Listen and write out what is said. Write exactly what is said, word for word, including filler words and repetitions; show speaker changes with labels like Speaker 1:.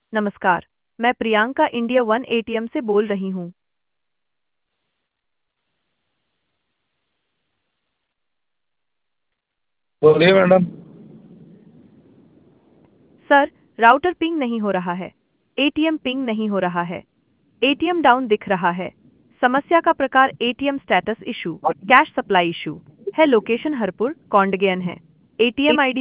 Speaker 1: नमस्कार, मैं Priyanka India one ATM से बोल रही हूँ।
Speaker 2: बोलिए मैडम।
Speaker 1: सर, राउटर पिंग नहीं हो रहा है। एटीएम पिंग नहीं हो रहा है। एटीएम डाउन दिख रहा है। समस्या का प्रकार ATM status issue, cash supply issue है। लोकेशन हरपुर, कौंडगेन है। ATM ID